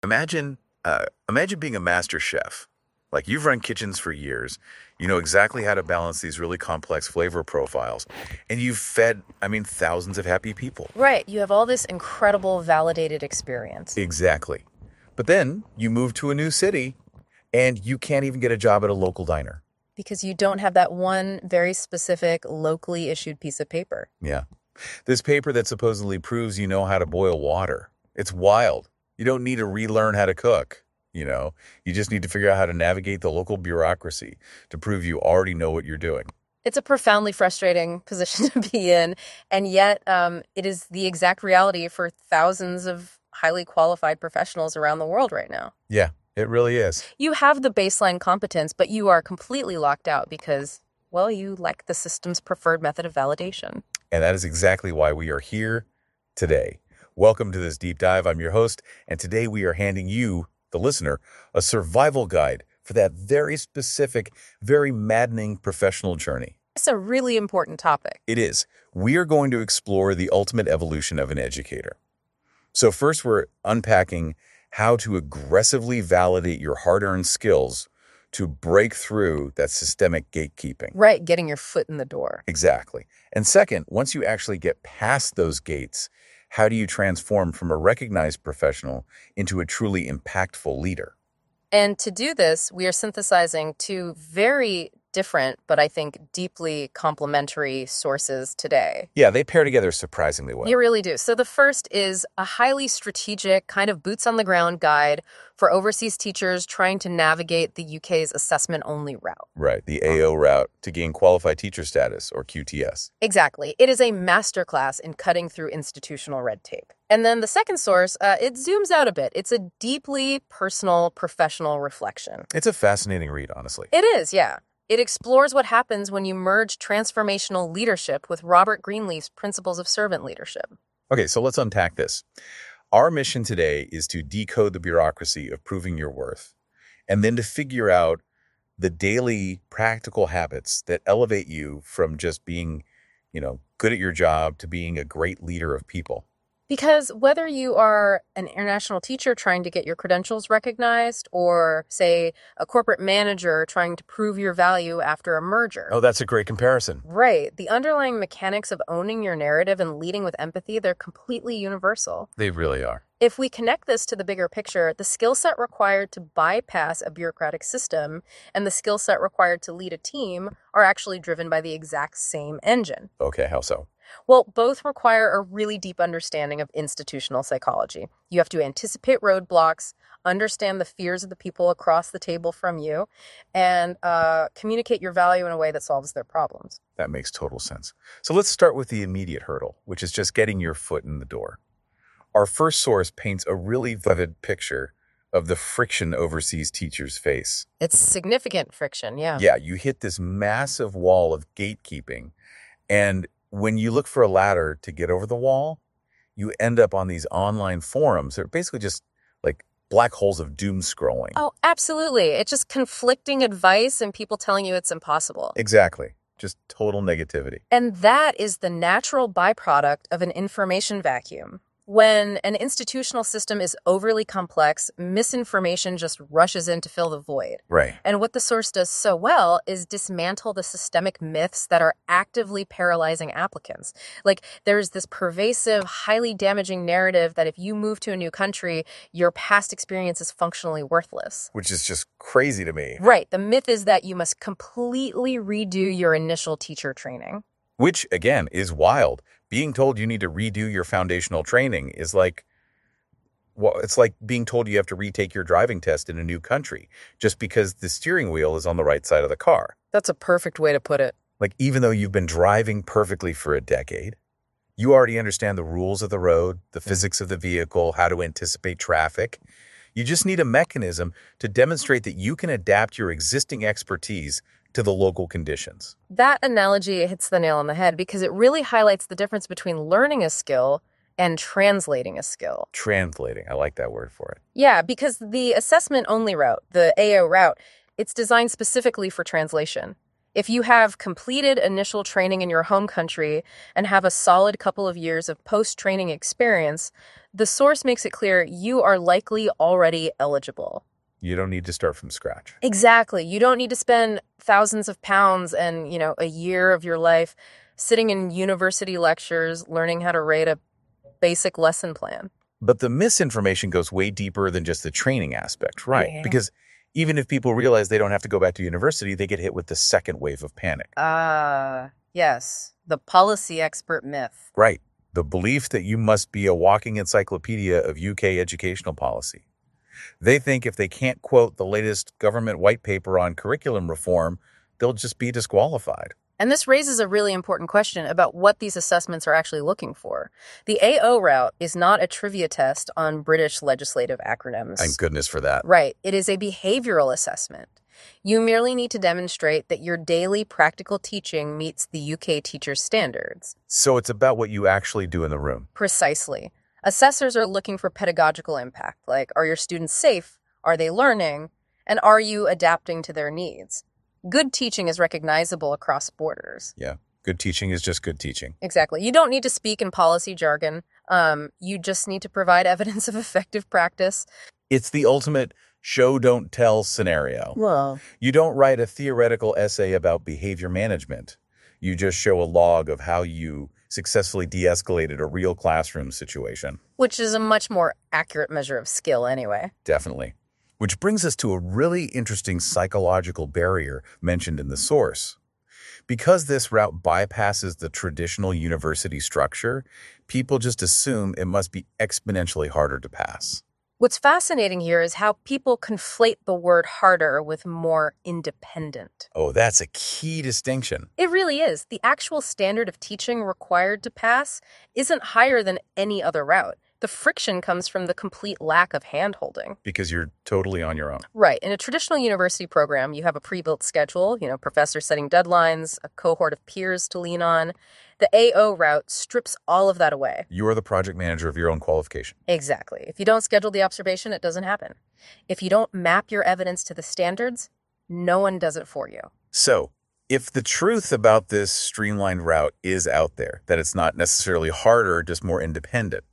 Imagine being a master chef. Like you've run kitchens for years, you know exactly how to balance these really complex flavor profiles, and you've fed, thousands of happy people. Right, you have all this incredible validated experience. Exactly. But then you move to a new city, and you can't even get a job at a local diner. Because you don't have that one very specific, locally issued piece of paper. Yeah. This paper that supposedly proves you know how to boil water. It's wild. You don't need to relearn how to cook. You just need to figure out how to navigate the local bureaucracy to prove you already know what you're doing. It's a profoundly frustrating position to be in, and yet it is the exact reality for thousands of highly qualified professionals around the world right now. Yeah, it really is. You have the baseline competence, but you are completely locked out because, well, you lack the system's preferred method of validation. And that is exactly why we are here today. Welcome to this deep dive. I'm your host, and today we are handing you, the listener, a survival guide for that very specific, very maddening professional journey. It's a really important topic. It is. We are going to explore the ultimate evolution of an educator. So first, we're unpacking how to aggressively validate your hard-earned skills to break through that systemic gatekeeping. Right, getting your foot in the door. Exactly. And second, once you actually get past those gates, how do you transform from a recognized professional into a truly impactful leader? And to do this, we are synthesizing two very different, but I think deeply complementary sources today. Yeah, they pair together surprisingly well. You really do. So the first is a highly strategic, kind of boots-on-the-ground guide for overseas teachers trying to navigate the UK's assessment-only route. Right, the AO route to gain qualified teacher status, or QTS. Exactly. It is a masterclass in cutting through institutional red tape. And then the second source, it zooms out a bit. It's a deeply personal, professional reflection. It's a fascinating read, honestly. It is, yeah. It explores what happens when you merge transformational leadership with Robert Greenleaf's principles of servant leadership. Okay, so let's unpack this. Our mission today is to decode the bureaucracy of proving your worth, and then to figure out the daily practical habits that elevate you from just being, good at your job to being a great leader of people. Because whether you are an international teacher trying to get your credentials recognized or, say, a corporate manager trying to prove your value after a merger. Oh, that's a great comparison. Right. The underlying mechanics of owning your narrative and leading with empathy, they're completely universal. They really are. If we connect this to the bigger picture, the skill set required to bypass a bureaucratic system and the skill set required to lead a team are actually driven by the exact same engine. Okay, how so? Well, both require a really deep understanding of institutional psychology. You have to anticipate roadblocks, understand the fears of the people across the table from you, and communicate your value in a way that solves their problems. That makes total sense. So let's start with the immediate hurdle, which is just getting your foot in the door. Our first source paints a really vivid picture of the friction overseas teachers face. It's significant friction, yeah. Yeah, you hit this massive wall of gatekeeping, and when you look for a ladder to get over the wall, you end up on these online forums that are basically just like black holes of doom scrolling. Oh, absolutely. It's just conflicting advice and people telling you it's impossible. Exactly. Just total negativity. And that is the natural byproduct of an information vacuum. When an institutional system is overly complex, misinformation just rushes in to fill the void. Right. And what the source does so well is dismantle the systemic myths that are actively paralyzing applicants. Like, there's this pervasive, highly damaging narrative that if you move to a new country, your past experience is functionally worthless. Which is just crazy to me. Right. The myth is that you must completely redo your initial teacher training. Which, again, is wild. Being told you need to redo your foundational training is like, well, it's like being told you have to retake your driving test in a new country just because the steering wheel is on the right side of the car. That's a perfect way to put it. Like, even though you've been driving perfectly for a decade, you already understand the rules of the road, the physics of the vehicle, how to anticipate traffic. You just need a mechanism to demonstrate that you can adapt your existing expertise to the local conditions. That analogy hits the nail on the head because it really highlights the difference between learning a skill and translating a skill. Translating. I like that word for it. Yeah, because the assessment-only route, the AO route, it's designed specifically for translation. If you have completed initial training in your home country and have a solid couple of years of post-training experience, the source makes it clear you are likely already eligible. You don't need to start from scratch. Exactly. You don't need to spend thousands of pounds and, a year of your life sitting in university lectures learning how to write a basic lesson plan. But the misinformation goes way deeper than just the training aspect, right? Yeah. Because even if people realize they don't have to go back to university, they get hit with the second wave of panic. Yes. The policy expert myth. Right. The belief that you must be a walking encyclopedia of UK educational policy. They think if they can't quote the latest government white paper on curriculum reform, they'll just be disqualified. And this raises a really important question about what these assessments are actually looking for. The AO route is not a trivia test on British legislative acronyms. Thank goodness for that. Right. It is a behavioral assessment. You merely need to demonstrate that your daily practical teaching meets the UK teacher's standards. So it's about what you actually do in the room. Precisely. Assessors are looking for pedagogical impact, like are your students safe, are they learning, and are you adapting to their needs? Good teaching is recognizable across borders. Yeah, good teaching is just good teaching. Exactly. You don't need to speak in policy jargon. You just need to provide evidence of effective practice. It's the ultimate show, don't tell scenario. Whoa. You don't write a theoretical essay about behavior management. You just show a log of how you successfully de-escalated a real classroom situation. Which is a much more accurate measure of skill anyway. Definitely. Which brings us to a really interesting psychological barrier mentioned in the source. Because this route bypasses the traditional university structure, people just assume it must be exponentially harder to pass. What's fascinating here is how people conflate the word harder with more independent. Oh, that's a key distinction. It really is. The actual standard of teaching required to pass isn't higher than any other route. The friction comes from the complete lack of hand-holding. Because you're totally on your own. Right. In a traditional university program, you have a pre-built schedule, professors setting deadlines, a cohort of peers to lean on. The AO route strips all of that away. You are the project manager of your own qualification. Exactly. If you don't schedule the observation, it doesn't happen. If you don't map your evidence to the standards, no one does it for you. So, if the truth about this streamlined route is out there, that it's not necessarily harder, just more independent,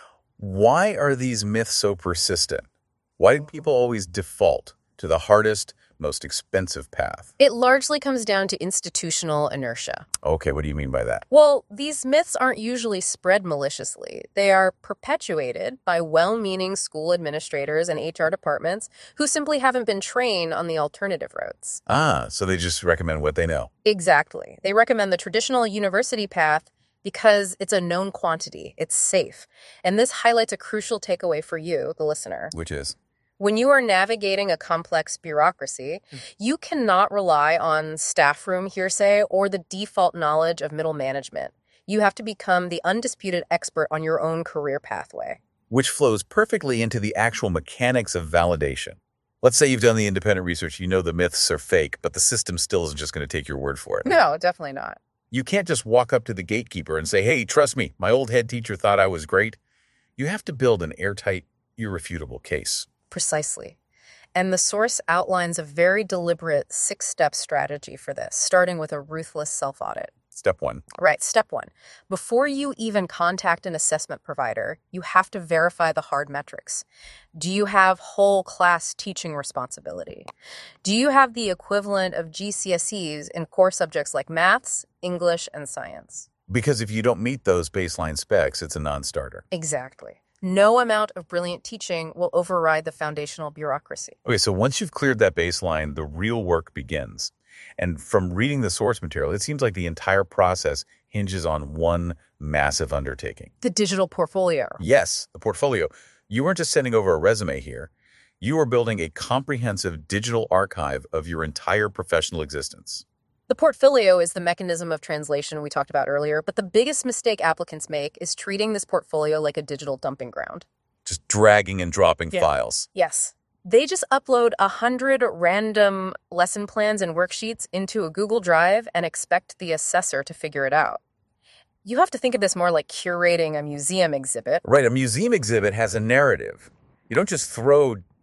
why are these myths so persistent? Why do people always default to the hardest, most expensive path? It largely comes down to institutional inertia. Okay, what do you mean by that? Well, these myths aren't usually spread maliciously. They are perpetuated by well-meaning school administrators and HR departments who simply haven't been trained on the alternative routes. So they just recommend what they know. Exactly. They recommend the traditional university path because it's a known quantity, it's safe. And this highlights a crucial takeaway for you, the listener. Which is? When you are navigating a complex bureaucracy, you cannot rely on staff room hearsay or the default knowledge of middle management. You have to become the undisputed expert on your own career pathway. Which flows perfectly into the actual mechanics of validation. Let's say you've done the independent research, you know the myths are fake, but the system still isn't just going to take your word for it. No, definitely not. You can't just walk up to the gatekeeper and say, hey, trust me, my old head teacher thought I was great. You have to build an airtight, irrefutable case. Precisely. And the source outlines a very deliberate 6-step strategy for this, starting with a ruthless self-audit. Step 1. Right, step 1. Before you even contact an assessment provider, you have to verify the hard metrics. Do you have whole class teaching responsibility? Do you have the equivalent of GCSEs in core subjects like maths, English, and science? Because if you don't meet those baseline specs, it's a non-starter. Exactly. No amount of brilliant teaching will override the foundational bureaucracy. Okay, so once you've cleared that baseline, the real work begins. And from reading the source material, it seems like the entire process hinges on one massive undertaking. The digital portfolio. Yes, the portfolio. You weren't just sending over a resume here. You are building a comprehensive digital archive of your entire professional existence. The portfolio is the mechanism of translation we talked about earlier, but the biggest mistake applicants make is treating this portfolio like a digital dumping ground. Just dragging and dropping files. Yes. They just upload 100 random lesson plans and worksheets into a Google Drive and expect the assessor to figure it out. You have to think of this more like curating a museum exhibit. Right, a museum exhibit has a narrative. You don't just throw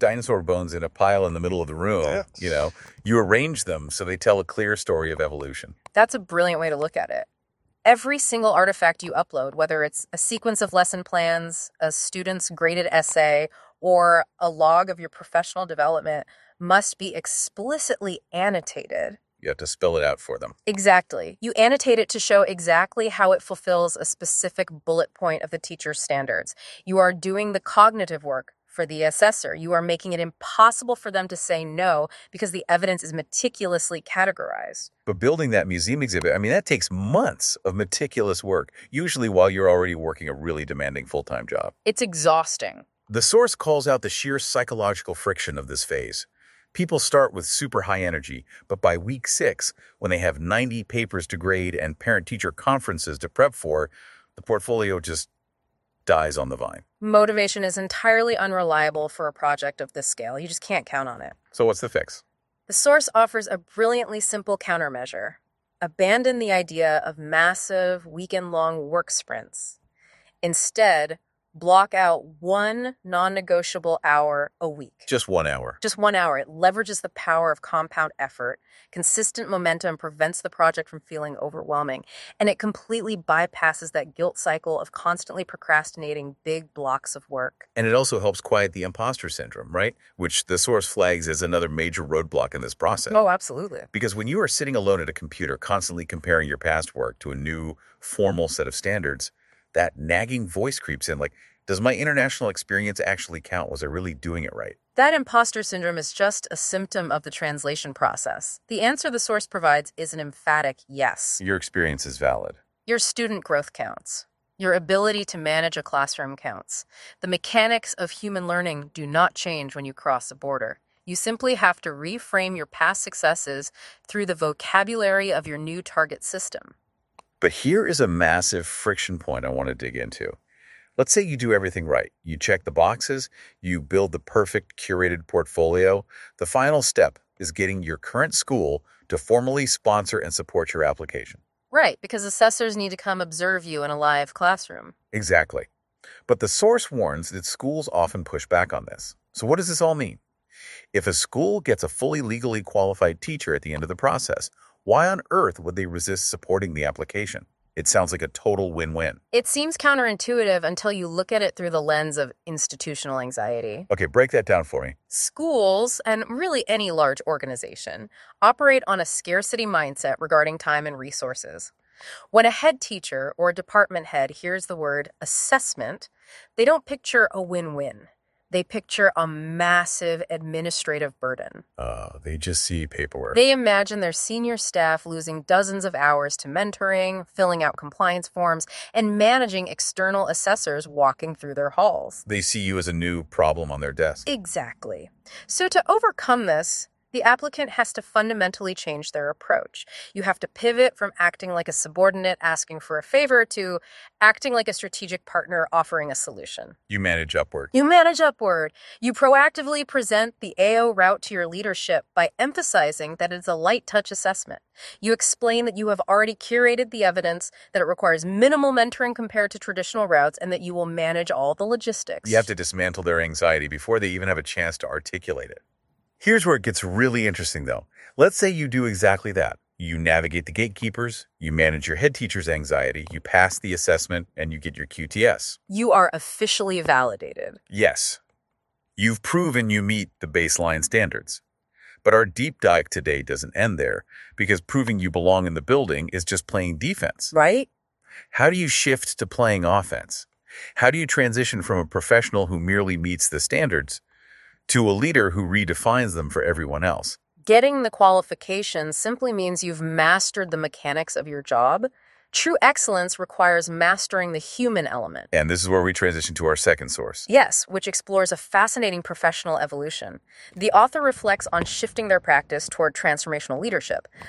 dinosaur bones in a pile in the middle of the room. Yeah. You arrange them so they tell a clear story of evolution. That's a brilliant way to look at it. Every single artifact you upload, whether it's a sequence of lesson plans, a student's graded essay, or a log of your professional development, must be explicitly annotated. You have to spell it out for them. Exactly. You annotate it to show exactly how it fulfills a specific bullet point of the teacher's standards. You are doing the cognitive work for the assessor. You are making it impossible for them to say no because the evidence is meticulously categorized. But building that museum exhibit, that takes months of meticulous work, usually while you're already working a really demanding full-time job. It's exhausting. The source calls out the sheer psychological friction of this phase. People start with super high energy, but by week 6, when they have 90 papers to grade and parent-teacher conferences to prep for, the portfolio just dies on the vine. Motivation is entirely unreliable for a project of this scale. You just can't count on it. So what's the fix? The source offers a brilliantly simple countermeasure. Abandon the idea of massive, weekend-long work sprints. Instead, block out one non-negotiable hour a week. Just 1 hour. Just 1 hour. It leverages the power of compound effort. Consistent momentum prevents the project from feeling overwhelming. And it completely bypasses that guilt cycle of constantly procrastinating big blocks of work. And it also helps quiet the imposter syndrome, right? Which the source flags as another major roadblock in this process. Oh, absolutely. Because when you are sitting alone at a computer, constantly comparing your past work to a new, formal set of standards, that nagging voice creeps in like, does my international experience actually count? Was I really doing it right? That imposter syndrome is just a symptom of the translation process. The answer the source provides is an emphatic yes. Your experience is valid. Your student growth counts. Your ability to manage a classroom counts. The mechanics of human learning do not change when you cross a border. You simply have to reframe your past successes through the vocabulary of your new target system. But here is a massive friction point I want to dig into. Let's say you do everything right. You check the boxes, you build the perfect curated portfolio. The final step is getting your current school to formally sponsor and support your application. Right, because assessors need to come observe you in a live classroom. Exactly. But the source warns that schools often push back on this. So what does this all mean? If a school gets a fully legally qualified teacher at the end of the process, why on earth would they resist supporting the application? It sounds like a total win-win. It seems counterintuitive until you look at it through the lens of institutional anxiety. Okay, break that down for me. Schools, and really any large organization, operate on a scarcity mindset regarding time and resources. When a head teacher or a department head hears the word assessment, they don't picture a win-win. They picture a massive administrative burden. They just see paperwork. They imagine their senior staff losing dozens of hours to mentoring, filling out compliance forms, and managing external assessors walking through their halls. They see you as a new problem on their desk. Exactly. So to overcome this, the applicant has to fundamentally change their approach. You have to pivot from acting like a subordinate asking for a favor to acting like a strategic partner offering a solution. You manage upward. You manage upward. You proactively present the AO route to your leadership by emphasizing that it's a light touch assessment. You explain that you have already curated the evidence, that it requires minimal mentoring compared to traditional routes, and that you will manage all the logistics. You have to dismantle their anxiety before they even have a chance to articulate it. Here's where it gets really interesting, though. Let's say you do exactly that. You navigate the gatekeepers, you manage your head teacher's anxiety, you pass the assessment, and you get your QTS. You are officially validated. Yes, you've proven you meet the baseline standards. But our deep dive today doesn't end there, because proving you belong in the building is just playing defense. Right? How do you shift to playing offense? How do you transition from a professional who merely meets the standards to a leader who redefines them for everyone else? Getting the qualifications simply means you've mastered the mechanics of your job. True excellence requires mastering the human element. And this is where we transition to our second source. Yes, which explores a fascinating professional evolution. The author reflects on shifting their practice toward transformational leadership,